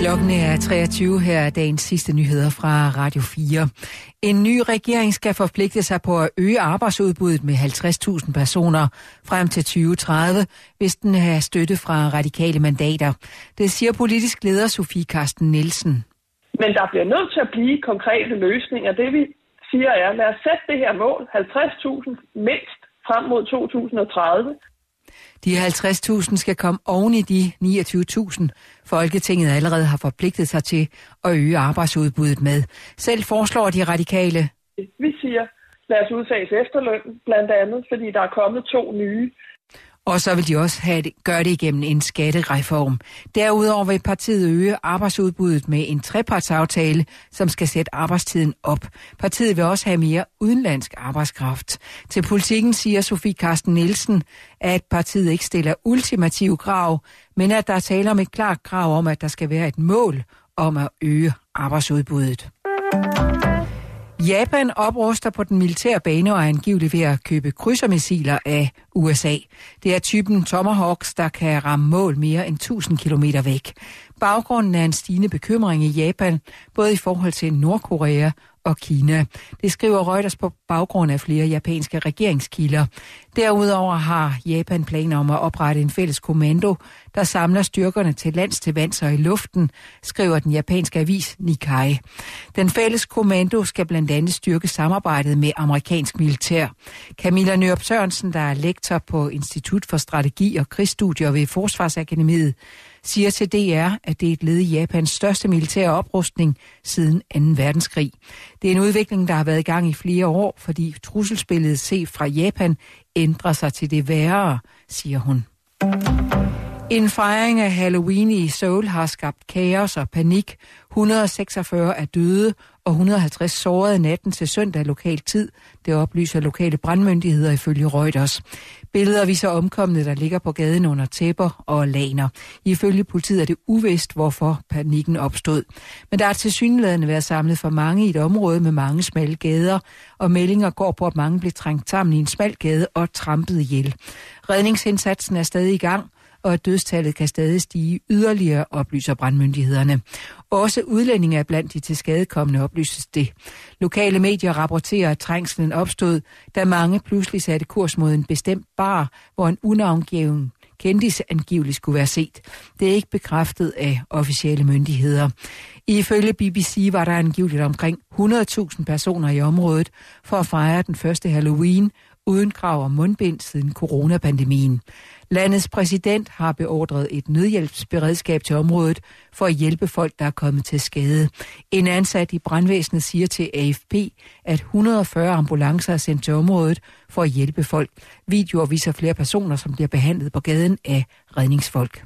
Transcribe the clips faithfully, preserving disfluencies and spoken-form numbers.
Klokken er treogtyve. Her er dagens sidste nyheder fra Radio fire. En ny regering skal forpligte sig på at øge arbejdsudbuddet med halvtreds tusind personer frem til tyve tredive, hvis den har støtte fra radikale mandater. Det siger politisk leder Sofie Carsten Nielsen. Men der bliver nødt til at blive konkrete løsninger. Det vi siger er, lad os sætte det her mål, halvtreds tusind mindst frem mod to tusind og tredive. De halvtreds tusind skal komme oven i de niogtyve tusind, Folketinget allerede har forpligtet sig til at øge arbejdsudbuddet med. Selv foreslår de radikale. Vi siger, lad os udfase efterløn, blandt andet, fordi der er kommet to nye. Og så vil de også have det, gøre det igennem en skattereform. Derudover vil partiet øge arbejdsudbuddet med en trepartsaftale, som skal sætte arbejdstiden op. Partiet vil også have mere udenlandsk arbejdskraft. Til Politikken siger Sofie Carsten Nielsen, at partiet ikke stiller ultimative krav, men at der taler om et klart krav om, at der skal være et mål om at øge arbejdsudbuddet. Japan opruster på den militære bane og er angiveligt ved at købe krydsermissiler af U S A. Det er typen Tomahawks, der kan ramme mål mere end tusind kilometer væk. Baggrunden er en stigende bekymring i Japan, både i forhold til Nordkorea og Kina. Det skriver Reuters på baggrund af flere japanske regeringskilder. Derudover har Japan planer om at oprette en fælles kommando, der samler styrkerne til lands, til vands og i luften, skriver den japanske avis Nikkei. Den fælles kommando skal blandt andet styrke samarbejdet med amerikansk militær. Camilla Nørup Sørensen, der er lektor på Institut for Strategi og Krigsstudier ved Forsvarsakademiet, siger til D R, at det er et led i Japans største militære oprustning siden anden verdenskrig. Det er en udvikling, der har været i gang i flere år, fordi trusselsbilledet set fra Japan ændrer sig til det værre, siger hun. En fejring af Halloween i Seoul har skabt kaos og panik. et hundrede og seksogfyrre er døde og et hundrede og halvtreds sårede natten til søndag lokal tid. Det oplyser lokale brandmyndigheder ifølge Reuters. Billeder viser omkomne, der ligger på gaden under tæpper og laner. Ifølge politiet er det uvist, hvorfor panikken opstod. Men der er tilsyneladende været samlet for mange i et område med mange smalle gader, og meldinger går på, at mange blev trængt sammen i en smal gade og trampet ihjel. Redningsindsatsen er stadig i gang, og at dødstallet kan stadig stige yderligere, oplyser brandmyndighederne. Også udlændinge er blandt de tilskadekommende, oplyses det. Lokale medier rapporterer, at trængslen opstod, da mange pludselig satte kurs mod en bestemt bar, hvor en unavngiven kendis angiveligt skulle være set. Det er ikke bekræftet af officielle myndigheder. Ifølge B B C var der angiveligt omkring hundrede tusind personer i området for at fejre den første Halloween uden krav om mundbind siden coronapandemien. Landets præsident har beordret et nødhjælpsberedskab til området for at hjælpe folk, der er kommet til skade. En ansat i brandvæsenet siger til A F P, at et hundrede og fyrre ambulancer er sendt til området for at hjælpe folk. Videoer viser flere personer, som bliver behandlet på gaden af redningsfolk.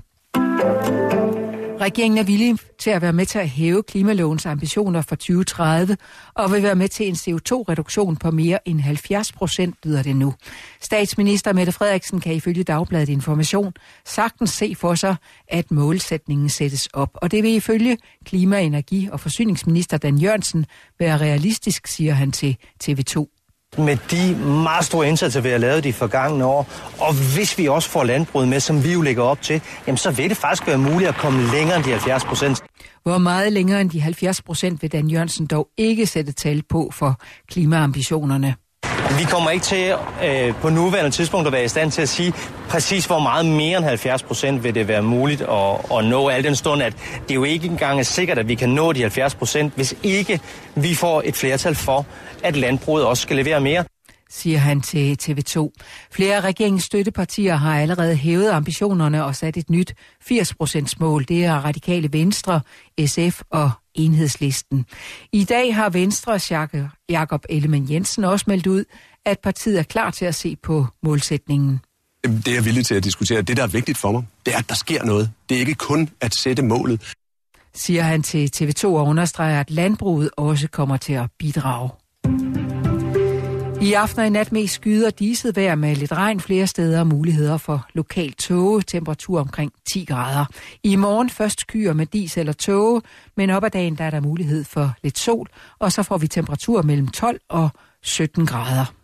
Regeringen er villig til at være med til at hæve klimalovens ambitioner for tyve tredive og vil være med til en C O to reduktion på mere end halvfjerds procent, lyder det nu. Statsminister Mette Frederiksen kan ifølge Dagbladet Information sagtens se for sig, at målsætningen sættes op. Og det vil ifølge klima-, energi- og forsyningsminister Dan Jørgensen være realistisk, siger han til T V to. Med de meget store indsatser, vi har lavet de forgangne år, og hvis vi også får landbruget med, som vi jo lægger op til, jamen så vil det faktisk være muligt at komme længere end de halvfjerds procent. Hvor meget længere end de halvfjerds procent vil Dan Jørgensen dog ikke sætte tal på for klimaambitionerne. Vi kommer ikke til øh, på nuværende tidspunkt at være i stand til at sige præcis, hvor meget mere end halvfjerds procent vil det være muligt at, at nå, al den stund, at det jo ikke engang er sikkert, at vi kan nå de halvfjerds procent, hvis ikke vi får et flertal for, at landbruget også skal levere mere, siger han til T V to. Flere af regeringens støttepartier har allerede hævet ambitionerne og sat et nyt firs procent mål. Det er Radikale Venstre, S F og Enhedslisten. I dag har Venstres Jakob Ellemann-Jensen også meldt ud, at partiet er klar til at se på målsætningen. Det er jeg villig til at diskutere. Det, der er vigtigt for mig, det er, at der sker noget. Det er ikke kun at sætte målet, siger han til T V to og understreger, at landbruget også kommer til at bidrage. I aften og i nat mest skyder diset vejr med lidt regn flere steder og muligheder for lokal tåge, temperatur omkring ti grader. I morgen først skyer med dis eller tåge, men op ad dagen der er der mulighed for lidt sol, og så får vi temperatur mellem tolv og sytten grader.